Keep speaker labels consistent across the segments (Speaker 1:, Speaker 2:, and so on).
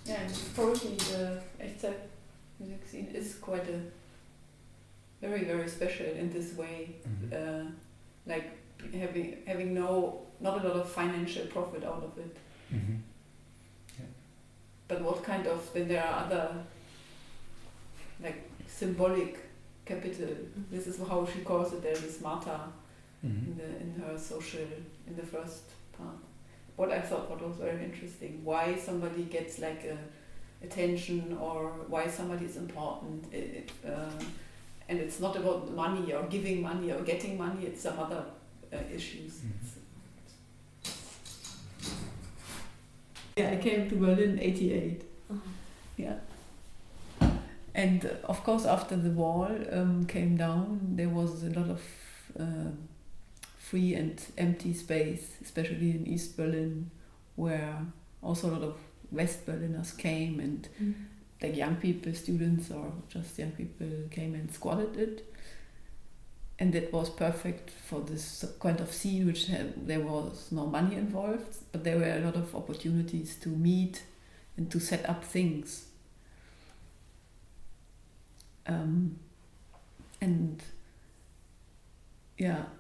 Speaker 1: Yeah, and historically the Echtzeit music scene is quite a very, very special in this way. Like having not a lot of financial profit out of it.
Speaker 2: Yeah.
Speaker 1: But what kind of, then there are other like symbolic capital. This is how she calls it. There is Martha in her social, in the first part. What I thought what was very interesting, why somebody gets like attention or why somebody is important. And it's not about money or giving money or getting money, it's some other issues. Yeah, I came to Berlin in 88. Yeah. And of course after the wall came down, there was a lot of free and empty space, especially in East Berlin, where also a lot of West Berliners came and like young people, students or just young people came and squatted it. And that was perfect for this kind of scene, which there was no money involved, but there were a lot of opportunities to meet and to set up things. And yeah,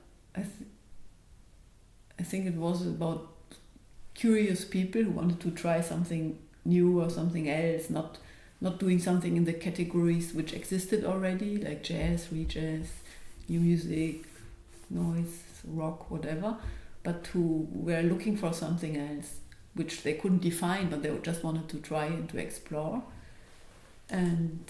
Speaker 1: I think it was about curious people who wanted to try something new or something else, not doing something in the categories which existed already, like jazz, free jazz, new music, noise, rock, whatever, but who were looking for something else, which they couldn't define, but they just wanted to try and to explore. And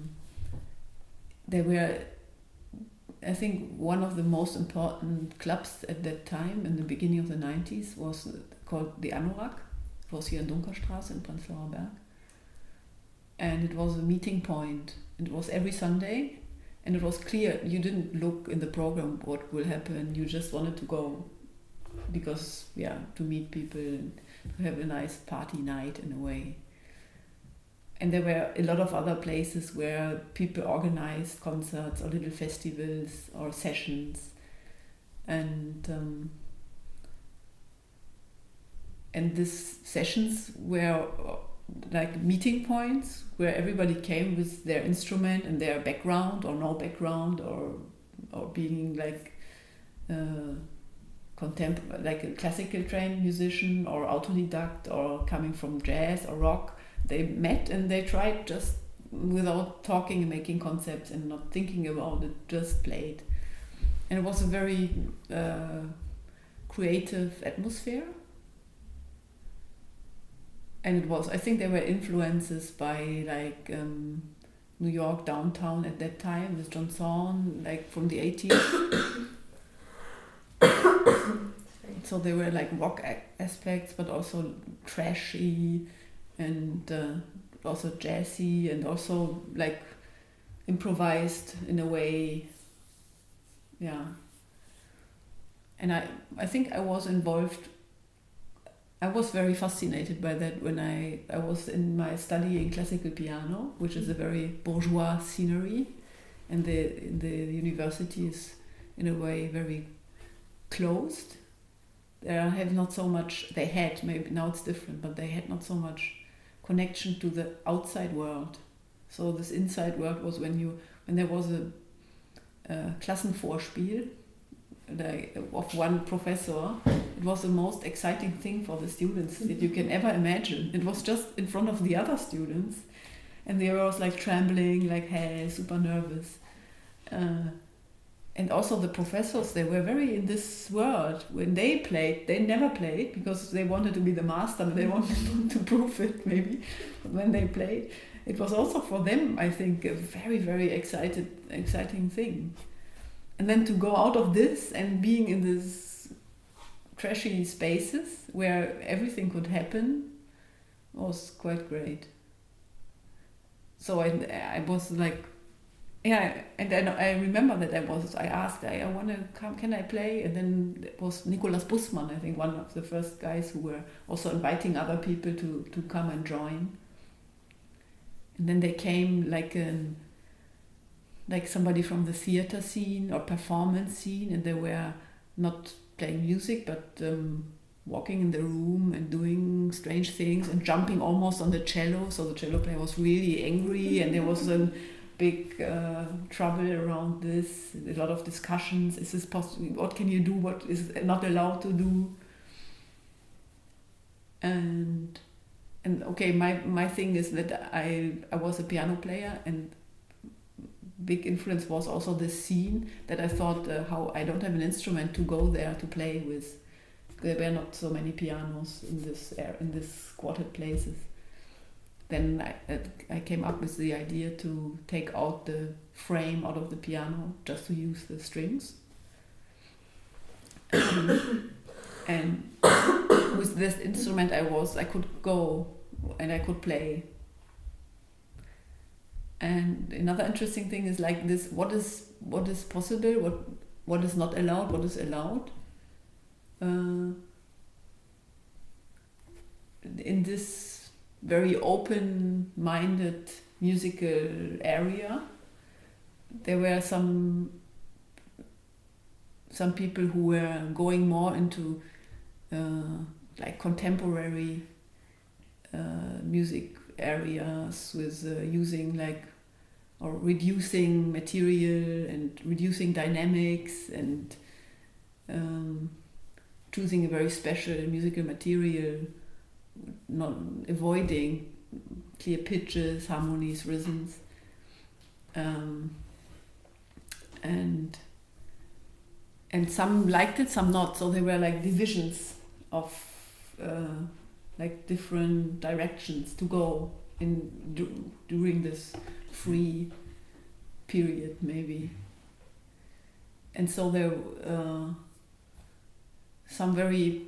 Speaker 1: they were, I think, one of the most important clubs at that time, in the beginning of the 90s, was called the Anorak. It was here in Dunkerstraße in Prenzlauer Berg. And it was a meeting point. It was every Sunday, and it was clear. You didn't look in the program what will happen. You just wanted to go because, yeah, to meet people and to have a nice party night in a way. And there were a lot of other places where people organized concerts or little festivals or sessions. And these sessions were like meeting points where everybody came with their instrument and their background or no background or being like like a classical trained musician or autodidact or coming from jazz or rock. They met and they tried just without talking and making concepts and not thinking about it, just played. And it was a very creative atmosphere. And it was, I think there were influences by like New York downtown at that time with John Zorn, like from the 80s. So there were like rock aspects, but also trashy and also jazzy and also like improvised in a way. Yeah. And I think I was involved. I was very fascinated by that when I was in my studying classical piano, which is a very bourgeois scenery, and the university is in a way very closed. They had not so much, they had, maybe now it's different, but they had not so much connection to the outside world. So this inside world was when there was a Klassenvorspiel of one professor. It was the most exciting thing for the students that you can ever imagine. It was just in front of the other students, and they were always like trembling, like hey, super nervous. And also the professors, they were very in this world. When they played, they never played because they wanted to be the master, but they wanted to prove it maybe. But when they played, it was also for them, I think, a very, very exciting thing. And then to go out of this and being in these trashy spaces where everything could happen was quite great. So I was like, yeah, and then I remember that I asked, I want to come, can I play? And then it was Nikolaus Bussmann, I think, one of the first guys who were also inviting other people to come and join. And then they came like somebody from the theater scene or performance scene, and they were not playing music, but walking in the room and doing strange things and jumping almost on the cello. So the cello player was really angry, and there was a big trouble around this. A lot of discussions. Is this possible? What can you do? What is not allowed to do? And okay, my thing is that I was a piano player, and big influence was also this scene that I thought how I don't have an instrument to go there to play with. There were not so many pianos in this quartet places. Then I came up with the idea to take out the frame out of the piano just to use the strings. And with this instrument I could go and I could play. And another interesting thing is like this: what is possible, what is not allowed, what is allowed. In this very open-minded musical area, there were some people who were going more into like contemporary music areas with using like or reducing material and reducing dynamics and choosing a very special musical material, not avoiding clear pitches, harmonies, rhythms, and some liked it, some not. So there were like divisions of like different directions to go in during this free period, maybe. And so there some very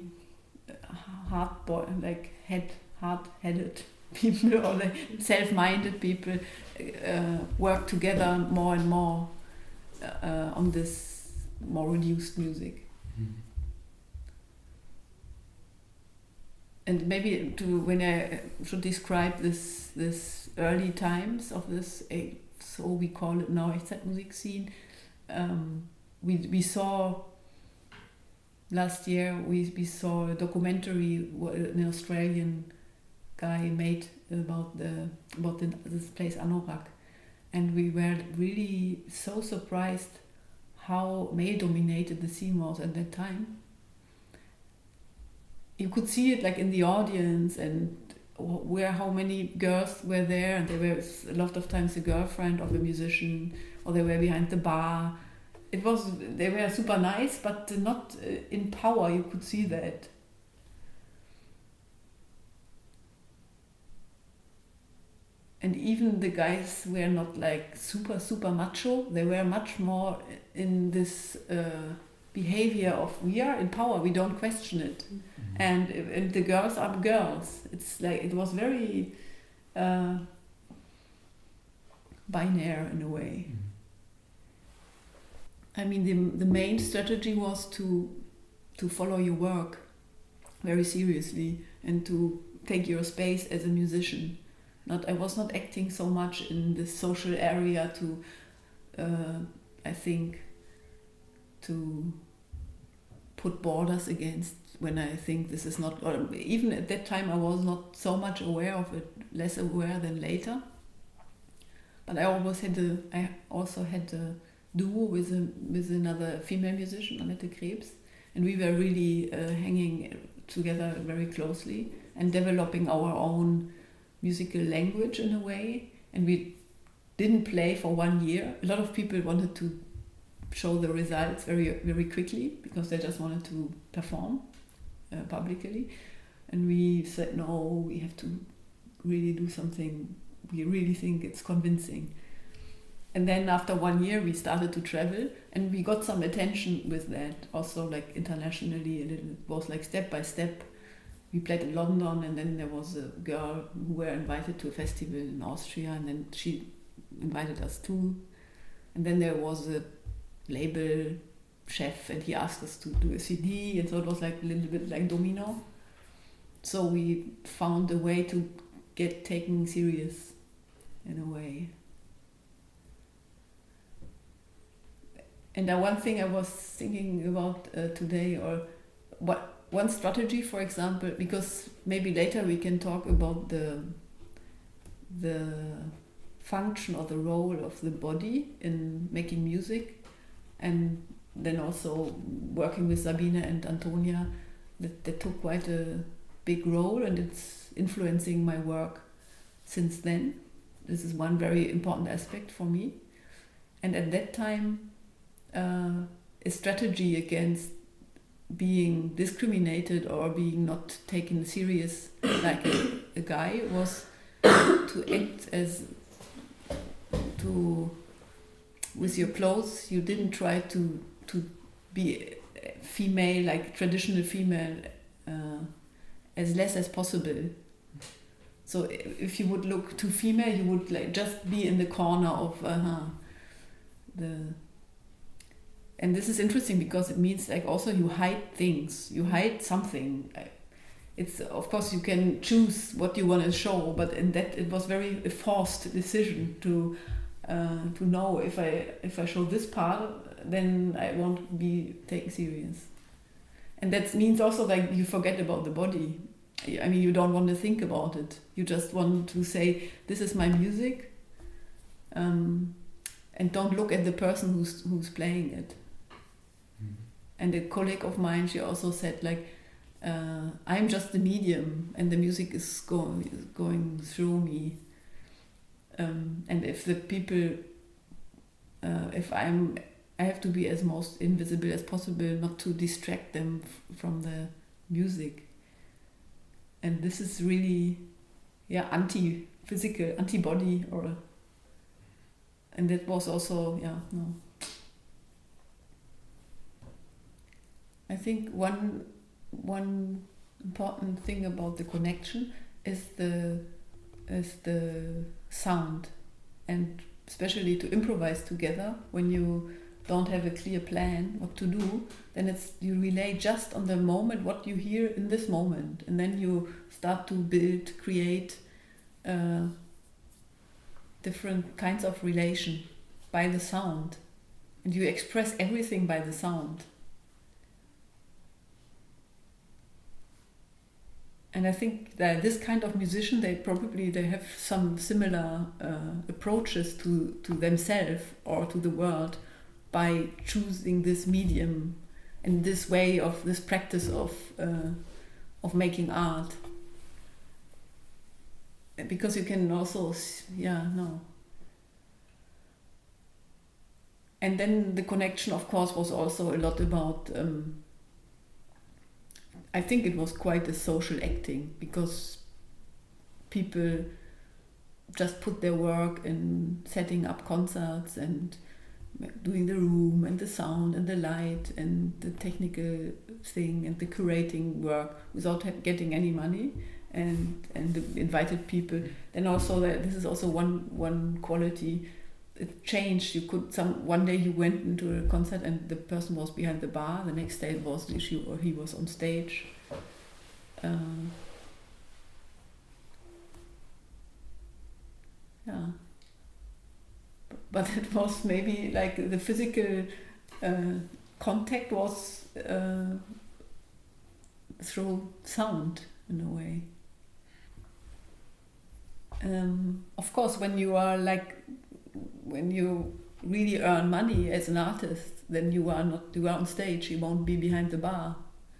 Speaker 1: hard-headed people or like self-minded people work together more and more on this more reduced music.
Speaker 2: Mm-hmm.
Speaker 1: And maybe when I should describe this early times of this, so we call it now Echtzeitmusik scene, we saw last year we saw a documentary an Australian guy made about this place Anorak, and we were really so surprised how male dominated the scene was at that time. You could see it like in the audience and how many girls were there, and there was a lot of times a girlfriend of a musician, or they were behind the bar. They were super nice, but not in power. You could see that. And even the guys were not like super macho. They were much more in this behavior of we are in power. We don't question it. Mm-hmm. And the girls are girls. It's like it was very binary in a way.
Speaker 2: Mm-hmm.
Speaker 1: I mean, the main strategy was to follow your work very seriously and to take your space as a musician. I was not acting so much in the social area to, I think, to put borders against when I think this is not, or even at that time I was not so much aware of it, less aware than later. But I also had a duo with another female musician, Annette Krebs, and we were really hanging together very closely and developing our own musical language in a way. And we didn't play for 1 year. A lot of people wanted to show the results very, very quickly because they just wanted to perform publicly. And we said, no, we have to really do something. We really think it's convincing. And then after 1 year, we started to travel, and we got some attention with that, also like internationally. And it was like step by step. We played in London, and then there was a girl who were invited to a festival in Austria, and then she invited us too. And then there was a label chef, and he asked us to do a CD, and so it was like a little bit like domino. So we found a way to get taken serious in a way. And one thing I was thinking about today, or one strategy, for example, because maybe later we can talk about the function or the role of the body in making music, and then also working with Sabine and Antonia, that took quite a big role, and it's influencing my work since then. This is one very important aspect for me. And at that time, a strategy against being discriminated or being not taken serious like a guy was to act as with your clothes. You didn't try to be female, like traditional female, as less as possible. So if you would look too female, you would like just be in the corner of and this is interesting because it means like also you hide things, you hide something. It's, of course you can choose what you want to show, but in that it was very a forced decision to know if I show this part, then I won't be taken serious. And that means also like you forget about the body. I mean, you don't want to think about it. You just want to say, this is my music, and don't look at the person who's playing it. Mm-hmm. And a colleague of mine, she also said like, I'm just the medium, and the music is going through me. And if the people, I have to be as most invisible as possible, not to distract them from the music. And this is really, anti-physical, antibody, and that was also, no. I think one important thing about the connection is the sound, and especially to improvise together when you don't have a clear plan what to do, then you relay just on the moment what you hear in this moment, and then you start to create different kinds of relation by the sound, and you express everything by the sound. And I think that this kind of musician, they have some similar approaches to themselves or to the world by choosing this medium and this way of this practice of making art. Because you can also, And then the connection, of course, was also a lot about. I think it was quite a social acting, because people just put their work in setting up concerts and doing the room and the sound and the light and the technical thing and the curating work without getting any money, and the invited people. Then also this is also one quality. It changed. One day you went into a concert and the person was behind the bar. The next day it was he was on stage. But it was maybe like the physical contact was through sound in a way. Of course, when you really earn money as an artist, then you are on stage, you won't be behind the bar.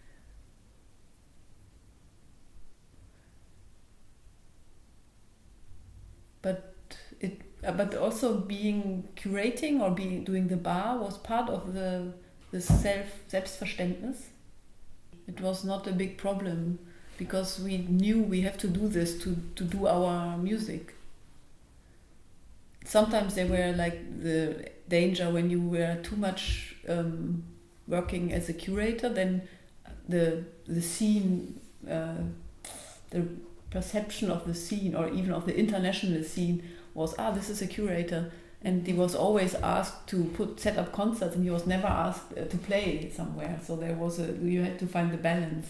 Speaker 1: But also being curating or doing the bar was part of the Selbstverständnis. It was not a big problem, because we knew we have to do this to do our music. Sometimes there were like the danger when you were too much working as a curator, then the scene, the perception of the scene or even of the international scene was, this is a curator, and he was always asked to set up concerts, and he was never asked to play somewhere. So you had to find the balance.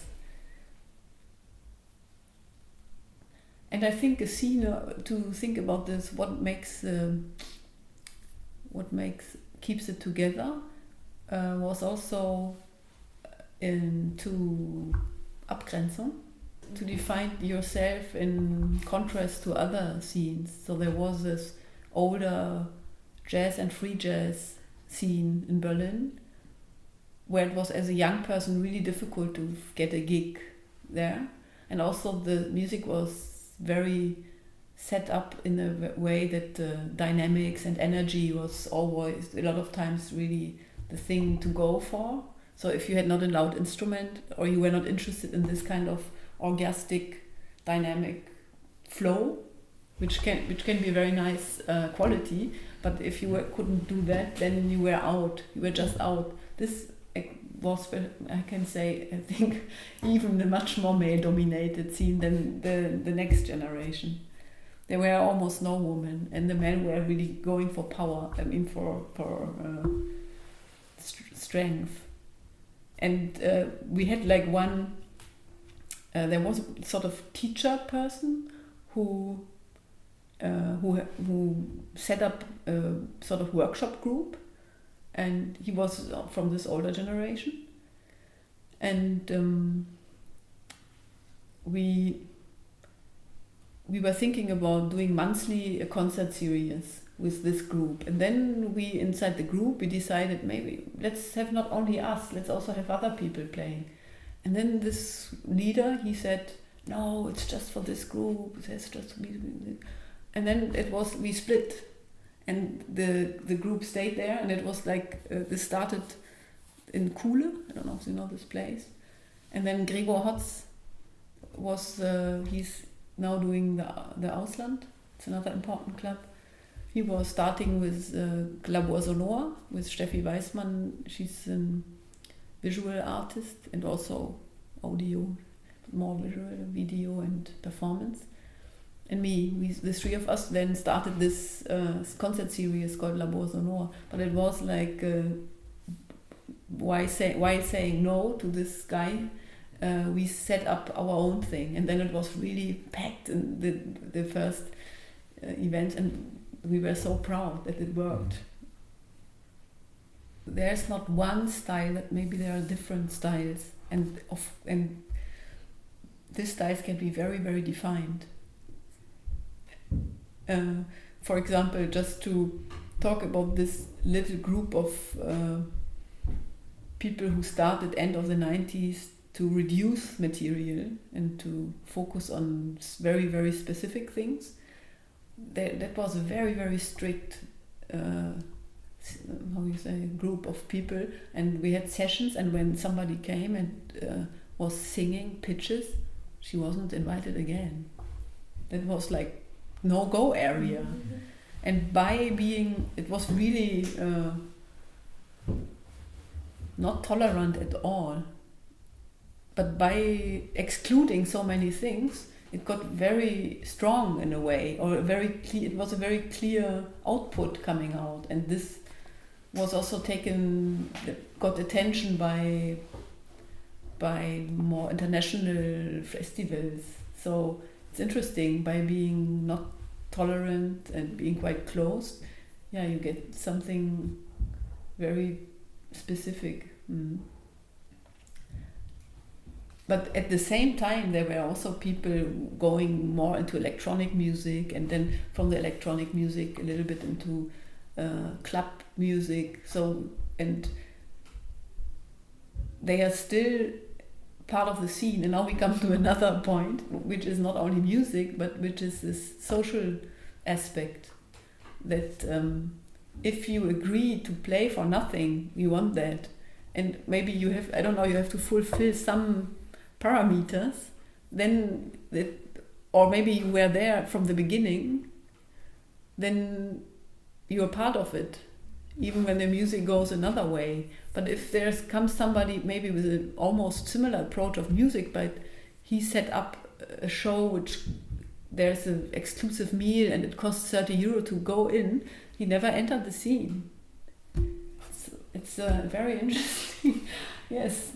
Speaker 1: And I think a scene, to think about this, what keeps it together, was also to Abgrenzung, to define yourself in contrast to other scenes. So there was this older jazz and free jazz scene in Berlin, where it was, as a young person, really difficult to get a gig there. And also the music was very set up in a way that dynamics and energy was always, a lot of times, really the thing to go for. So if you had not a loud instrument, or you were not interested in this kind of orgastic, dynamic flow, which can be a very nice quality, but if you couldn't do that, then you were out. You were just out. This was, I can say, I think, even a much more male-dominated scene than the next generation. There were almost no women, and the men were really going for power. I mean, for strength. And we had like one. There was a sort of teacher person who set up a sort of workshop group, and he was from this older generation. And we were thinking about doing monthly a concert series with this group. And then we, inside the group, we decided, maybe let's have not only us, let's also have other people playing. And then this leader, he said, no, it's just for this group, it's just music. And then we split, and the group stayed there, and it was like, this started in Kuhle, I don't know if you know this place. And then Gregor Hotz was, he's now doing the Ausland, it's another important club. He was starting with Labor Sonor, with Steffi Weissmann. She's a visual artist and also audio, more visual, video and performance. And me, the three of us then started this concert series called Labor Sonor. But it was like, why saying no to this guy? We set up our own thing, and then it was really packed in the first event, and we were so proud that it worked. There's not one style, that maybe there are different styles, and these styles can be very, very defined. For example, just to talk about this little group of people who started end of the 90s to reduce material and to focus on very, very specific things. That was a very, very strict group of people, and we had sessions, and when somebody came and was singing pitches, she wasn't invited again. That was like no-go area. Mm-hmm. And by being, it was really not tolerant at all, but by excluding so many things, it got very strong in a way, or it was a very clear output coming out, and this was also got attention by more international festivals. So it's interesting, by being not tolerant and being quite closed, you get something very specific. But at the same time, there were also people going more into electronic music, and then from the electronic music a little bit into club music. So, and they are still part of the scene. And now we come to another point, which is not only music, but which is this social aspect. That if you agree to play for nothing, you want that. And maybe you have, I don't know, you have to fulfill some parameters, then or maybe you were there from the beginning, then you're part of it, even when the music goes another way. But if comes somebody maybe with an almost similar approach of music, but he set up a show which there's an exclusive meal and it costs 30 euro to go in, he never entered the scene. It's very interesting, yes,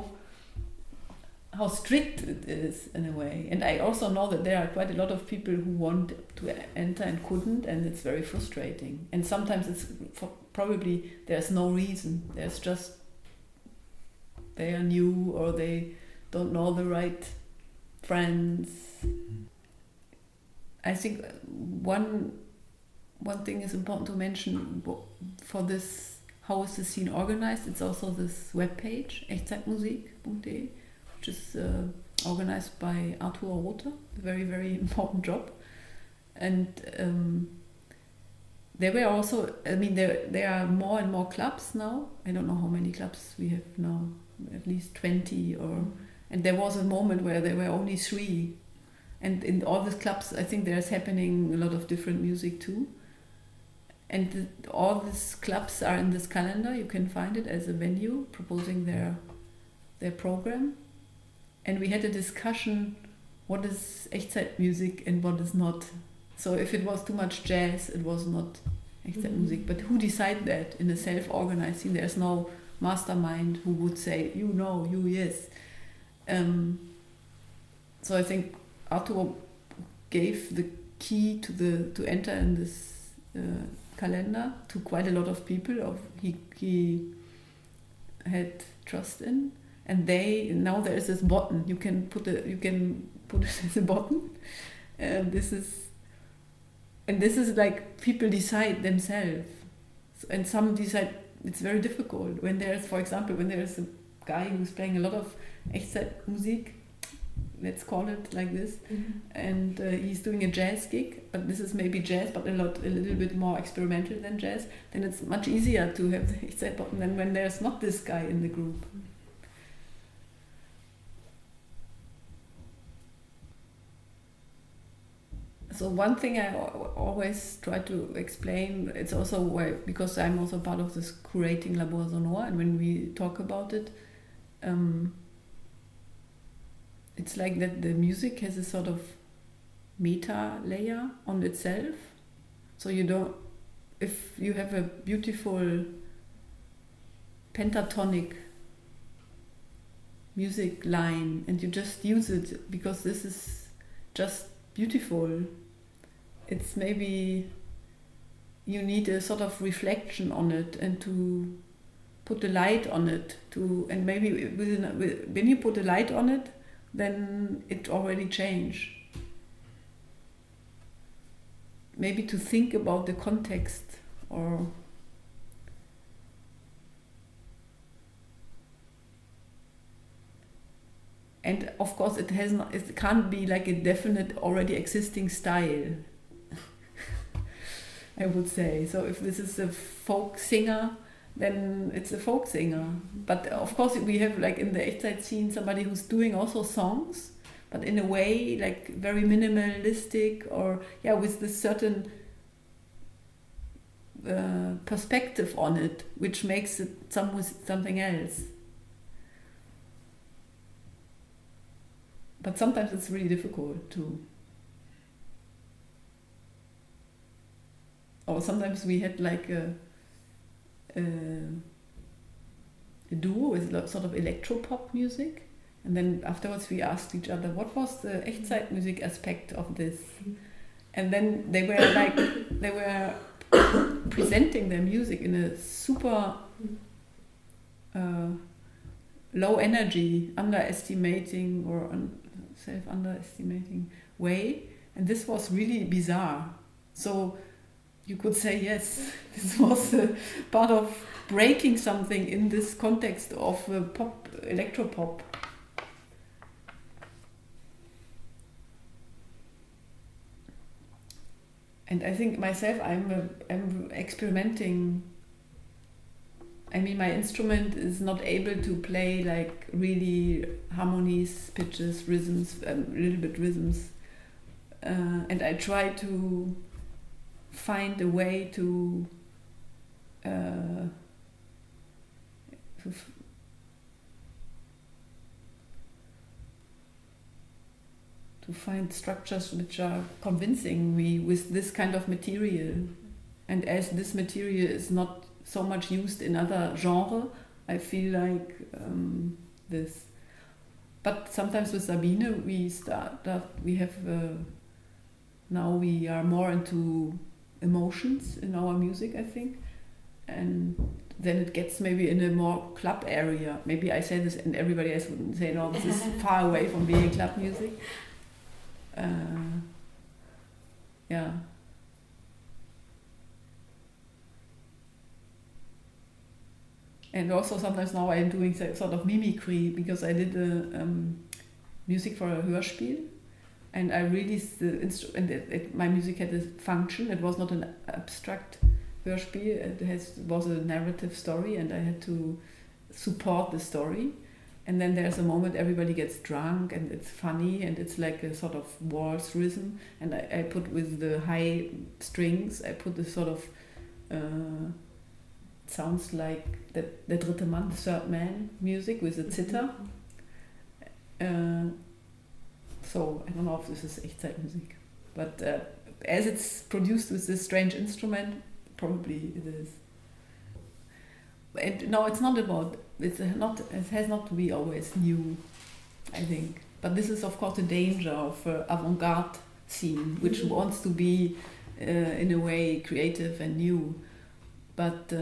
Speaker 1: how strict it is in a way. And I also know that there are quite a lot of people who want to enter and couldn't, and it's very frustrating. And sometimes it's probably there's no reason. There's just they are new or they don't know the right friends. I think one thing is important to mention for this, how is the scene organized. It's also this webpage, echtzeitmusik.de, which is organized by Arthur Rother, a very, very important job. And there were also, I mean, there are more and more clubs now. I don't know how many clubs we have now, at least 20 or, and there was a moment where there were only 3. And in all these clubs, I think there's happening a lot of different music too. And all these clubs are in this calendar. You can find it as a venue proposing their program. And we had a discussion, what is Echtzeitmusik and what is not. So if it was too much jazz, it was not Echtzeitmusik. But who decide that in a self-organized scene? There's no mastermind who would say, you know, you yes. So I think Arthur gave the key to enter in this calendar to quite a lot of people he had trust in, and now there is this button you can put it as a button, and this is like people decide themselves, and some decide. It's very difficult when there's, for example, when there's a guy who's playing a lot of Echtzeitmusik, let's call it like this, and he's doing a jazz gig, but this is maybe jazz, but a little bit more experimental than jazz. Then it's much easier to have the Echtzeit button than when there's not this guy in the group. So one thing I always try to explain, it's also why, because I'm also part of this curating Labor Sonore, and when we talk about it, it's like that the music has a sort of meta layer on itself. So if you have a beautiful pentatonic music line and you just use it because this is just beautiful, it's maybe you need a sort of reflection on it and to put a light on it, and maybe when you put a light on it, then it already changed. Maybe to think about the context, and of course it can't be like a definite already existing style. I would say. So if this is a folk singer, then it's a folk singer. But of course we have, like in the Echtzeit scene, somebody who's doing also songs, but in a way like very minimalistic, or with this certain perspective on it, which makes it something else. But sometimes it's really difficult to. Or sometimes we had like a duo with sort of electropop music, and then afterwards we asked each other, what was the Echtzeitmusik aspect of this? And then they were presenting their music in a super low energy, underestimating or self-underestimating way, and this was really bizarre. So you could say, yes, this was a part of breaking something in this context of pop, electropop. And I think myself, I'm experimenting. I mean, my instrument is not able to play like really harmonies, pitches, rhythms, a little bit rhythms. And I try to find a way to find structures which are convincing me with this kind of material. And as this material is not so much used in other genres, I feel like this. But sometimes with Sabine, now we are more into emotions in our music, I think. And then it gets maybe in a more club area. Maybe I say this and everybody else wouldn't say, no, this is far away from being club music. Yeah. And also sometimes now I'm doing sort of mimicry, because I did music for a Hörspiel, and I released the instrument. My music had a function. It was not an abstract Hörspiel. It was a narrative story, and I had to support the story. And then there's a moment everybody gets drunk, and it's funny, and it's like a sort of waltz rhythm. And I put with the high strings, I put this sort of sounds like the dritte Mann, the third man music with the zither. So I don't know if this is Echtzeitmusik, but as it's produced with this strange instrument, probably it is. And no, it's not about. It has not to be always new, I think. But this is of course the danger of avant-garde scene, which wants to be in a way creative and new. But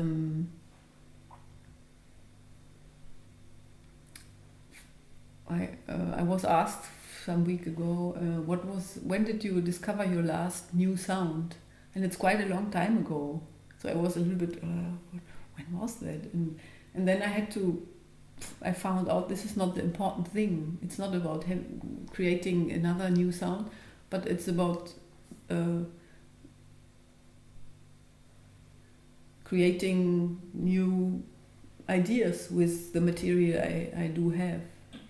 Speaker 1: I was asked some week ago, when did you discover your last new sound? And it's quite a long time ago. So I was a little bit, when was that? And then I found out this is not the important thing. It's not about creating another new sound, but it's about creating new ideas with the material I do have.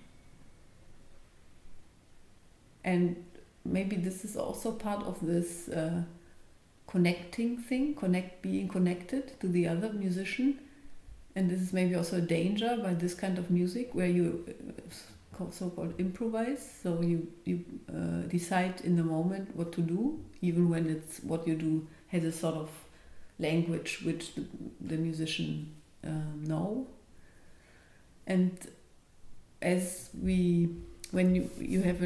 Speaker 1: And maybe this is also part of this connecting thing, being connected to the other musician. And this is maybe also a danger by this kind of music, where you so-called improvise. So you decide in the moment what to do, even when it's what you do has a sort of language which the musician know. And when you have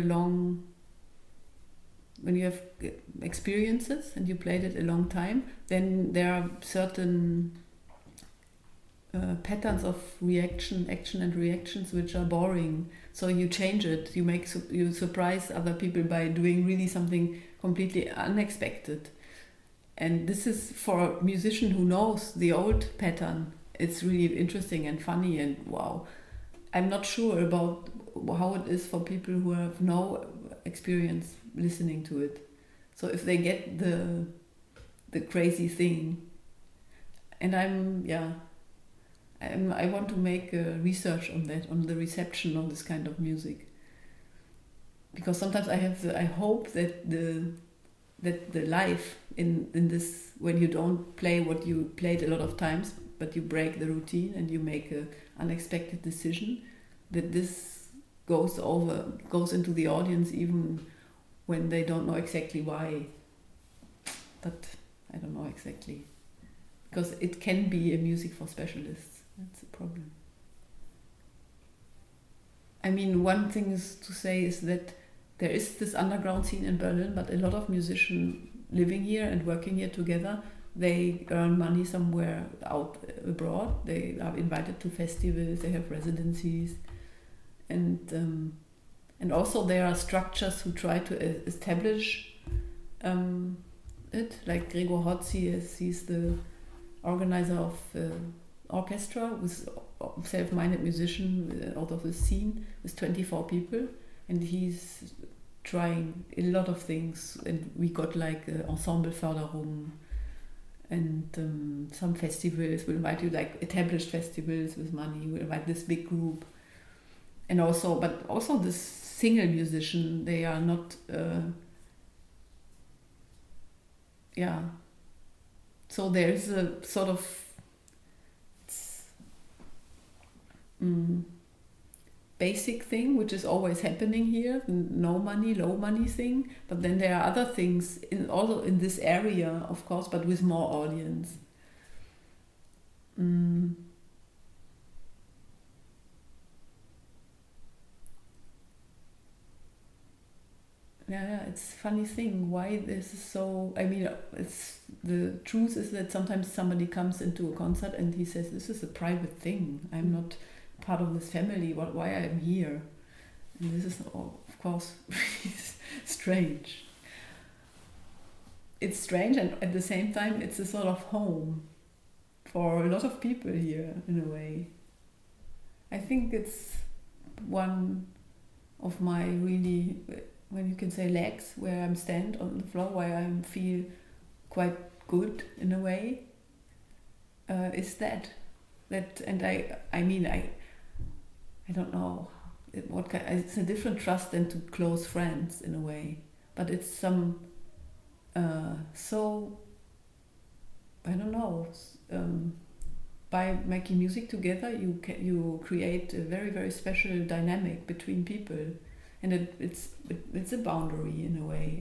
Speaker 1: when you have experiences and you played it a long time, then there are certain patterns of action and reactions which are boring. So you change it. You surprise other people by doing really something completely unexpected. And this is for a musician who knows the old pattern. It's really interesting and funny and wow. I'm not sure about how it is for people who have no experience listening to it. So if they get the crazy thing, and I want to make research on that, on the reception of this kind of music, because sometimes I hope that the life in this, when you don't play what you played a lot of times, but you break the routine and you make an unexpected decision, that this goes into the audience even when they don't know exactly why. But I don't know exactly, because it can be a music for specialists. That's a problem. I mean, one thing is to say is that there is this underground scene in Berlin, but a lot of musicians living here and working here together, they earn money somewhere out abroad. They are invited to festivals, they have residencies, and also there are structures who try to establish it. Like Gregor Hotzi, he's the organizer of orchestra with self-minded musician out of the scene with 24 people, and he's trying a lot of things. And we got like Ensembleförderung, and some festivals will invite you, like established festivals with money. We'll invite this big group, and also this single musician. They are not. So there is a sort of basic thing which is always happening here, no money, low money thing. But then there are other things also in this area, of course, but with more audience. yeah, it's a funny thing why this is so. I mean, it's the truth is that sometimes somebody comes into a concert and he says, "This is a private thing. I'm not part of this family. Why I'm here?" And this is, of course, really strange. It's strange, and at the same time, it's a sort of home for a lot of people here, in a way. I think it's one of my really, when you can say legs, where I'm stand on the floor, where I feel quite good in a way, is that, and I mean, I don't know what kind, it's a different trust than to close friends in a way, but it's some, so, I don't know, by making music together, you create a very, very special dynamic between people, and it's a boundary in a way,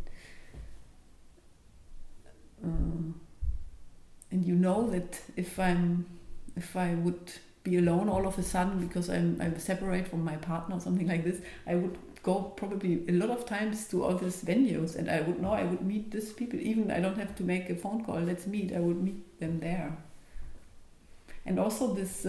Speaker 1: and you know that if I would be alone all of a sudden because I'm separate from my partner or something like this, I would go probably a lot of times to all these venues, and I would know I would meet these people. Even I don't have to make a phone call. Let's meet. I would meet them there. And also this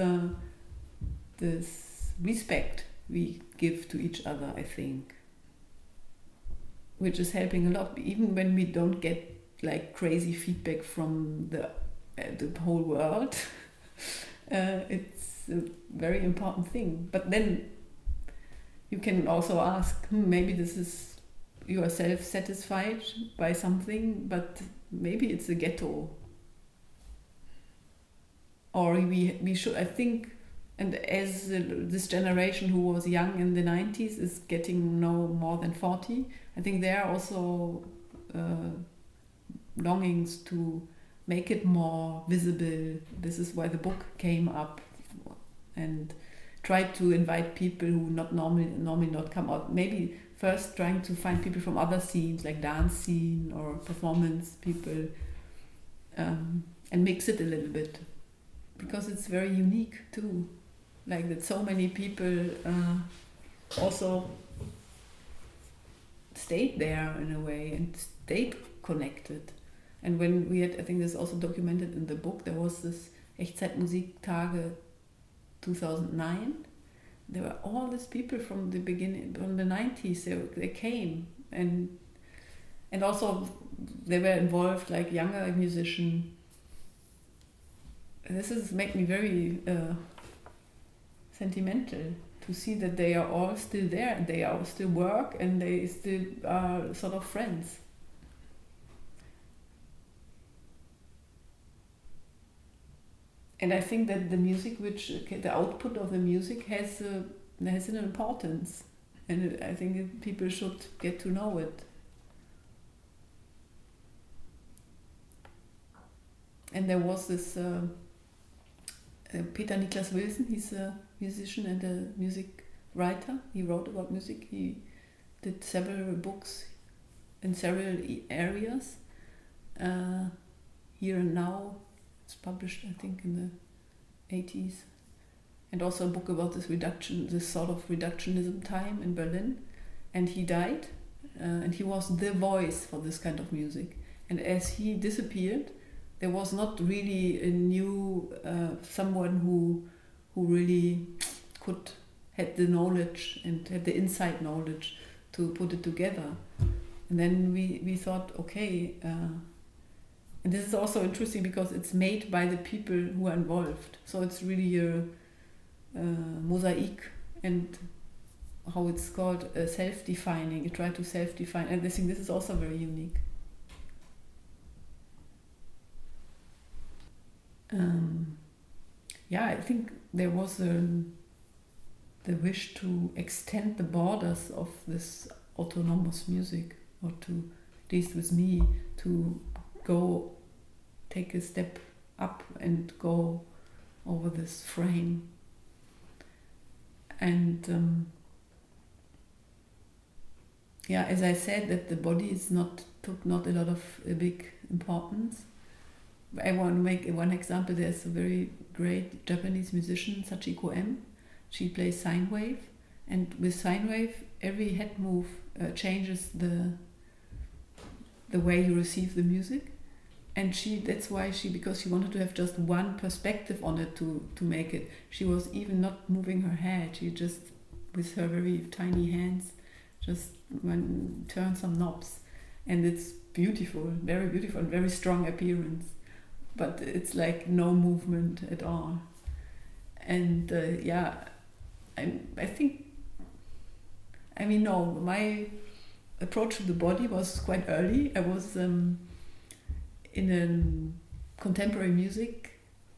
Speaker 1: respect we give to each other, I think, which is helping a lot, even when we don't get like crazy feedback from the whole world. It's a very important thing. But then you can also ask, maybe this is, you are self-satisfied by something, but maybe it's a ghetto. Or we should, I think, and as this generation who was young in the 90s is getting no more than 40, I think there are also longings to make it more visible. This is why the book came up, and tried to invite people who not normally not come out. Maybe first trying to find people from other scenes, like dance scene or performance people, and mix it a little bit. Because it's very unique too, like that so many people also stayed there in a way and stayed connected. And when we had, I think this is also documented in the book, there was this Echtzeitmusiktage 2009. There were all these people from the beginning, from the 90s, they came, and also they were involved, like younger musicians. This is make me very sentimental to see that they are all still there, and they all still work, and they still are sort of friends. And I think that the music, the output of the music has an importance, and I think people should get to know it. And there was this Peter Niklas Wilson, he's a musician and a music writer. He wrote about music. He did several books in several areas. Here and Now, it's published, I think, in the 80s. And also a book about this sort of reductionism time in Berlin. And he died, and he was the voice for this kind of music. And as he disappeared, there was not really a new someone who really had the knowledge and had the inside knowledge to put it together. And then we thought, okay, and this is also interesting because it's made by the people who are involved. So it's really a mosaic, and how it's called, self-defining. You try to self-define, and I think this is also very unique. I think there was the wish to extend the borders of this autonomous music, or to, at least with me, to take a step up and go over this frame. And as I said, that the body took not a lot of big importance. I want to make one example. There's a very great Japanese musician, Sachiko M. She plays sine wave, and with sine wave, every head move changes the way you receive the music. And that's why because she wanted to have just one perspective on it to make it. She was even not moving her head. She just, with her very tiny hands, just turn some knobs. And it's beautiful, and very strong appearance. But it's like no movement at all. And my approach to the body was quite early. I was in a contemporary music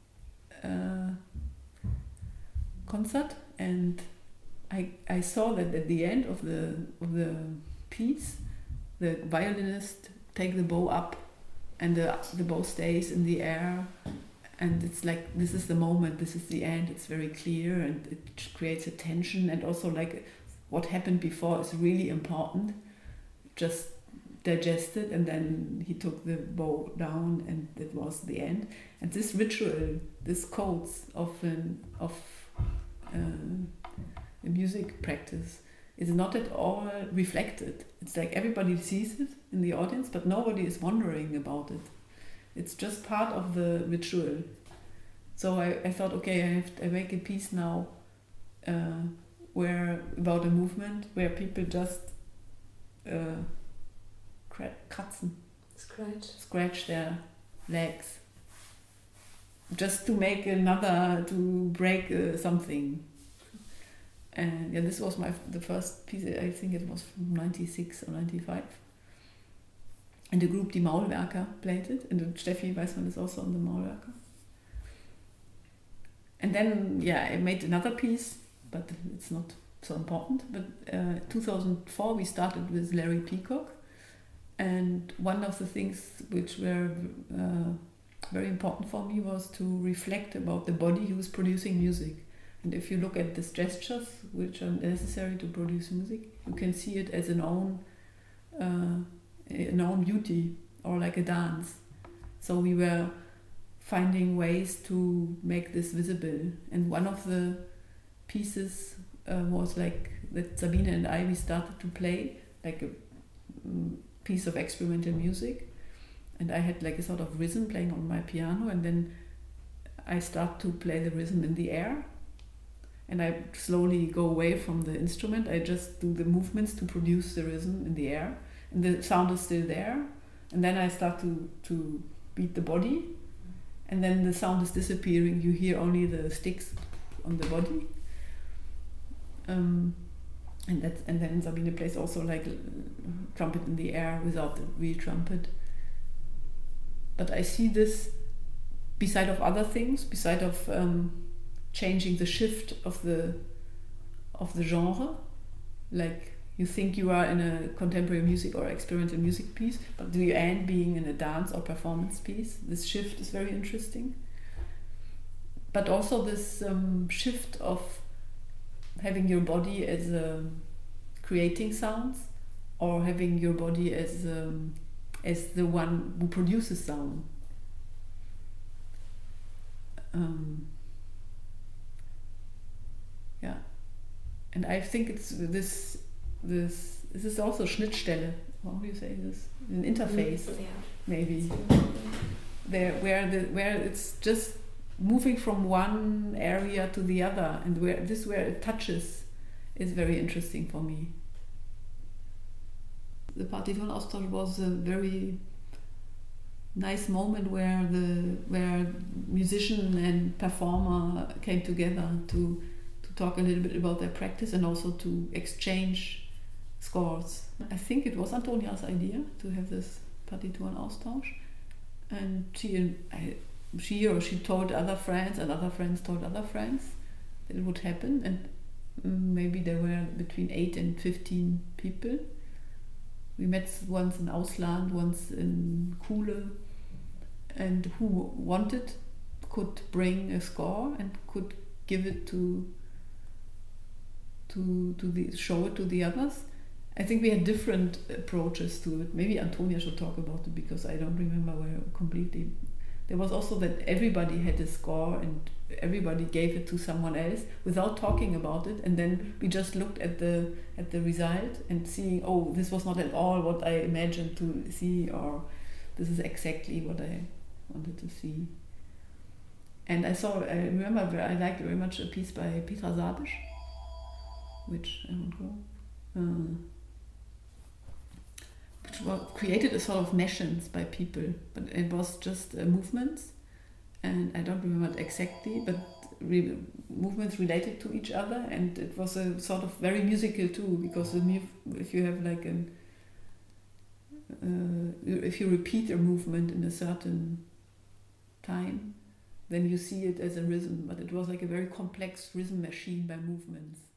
Speaker 1: concert, and I saw that at the end of the piece, the violinist take the bow up, and the bow stays in the air, and it's like this is the moment, this is the end. It's very clear, and it creates a tension, and also like what happened before is really important. Just digest it, and then he took the bow down, and it was the end. And this ritual, this codes of a music practice is not at all reflected. It's like everybody sees it in the audience, but nobody is wondering about it. It's just part of the ritual. So I thought, okay, I make a piece now where about a movement where people just scratch their legs, just to make to break something. And this was the first piece. I think it was from 96 or 95. And the group Die Maulwerker played it, and Steffi Weismann is also on the Maulwerker. And then I made another piece, but it's not so important. But 2004 we started with Larry Peacock. And one of the things which were very important for me was to reflect about the body who is producing music. And if you look at these gestures which are necessary to produce music, you can see it as an own beauty, or like a dance. So we were finding ways to make this visible. And one of the pieces was like that Sabine and we started to play like a piece of experimental music, and I had like a sort of rhythm playing on my piano, and then I start to play the rhythm in the air, and I slowly go away from the instrument. I just do the movements to produce the rhythm in the air, and the sound is still there, and then I start to beat the body, and then the sound is disappearing. You hear only the sticks on the body. And then Sabine plays also like trumpet in the air without the real trumpet. But I see this beside of other things, beside of changing the shift of the genre. Like you think you are in a contemporary music or experimental music piece, but do you end being in a dance or performance piece? This shift is very interesting. But also this shift of having your body as creating sounds, or having your body as the one who produces sound. And I think it's this is also Schnittstelle. How do you say this? An interface, maybe. Where it's just moving from one area to the other, and where it touches is very interesting for me. The Partiturenaustausch was a very nice moment where musician and performer came together to talk a little bit about their practice, and also to exchange scores. I think it was Antonia's idea to have this Partiturenaustausch, and she told other friends, and other friends told other friends that it would happen, and maybe there were between 8 and 15 people. We met once in Ausland, once in Kuhle, and who wanted could bring a score and could give it to show it to the others. I think we had different approaches to it. Maybe Antonia should talk about it, because I don't remember where completely. There was also that everybody had a score, and everybody gave it to someone else without talking about it, and then we just looked at the result and seeing, oh, this was not at all what I imagined to see, or this is exactly what I wanted to see. And I remember I liked very much a piece by Petra Sabisch, which I won't go. Which was created a sort of machines by people, but it was just movements, and I don't remember it exactly, but movements related to each other, and it was a sort of very musical too, because if you have like if you repeat a movement in a certain time, then you see it as a rhythm, but it was like a very complex rhythm machine by movements.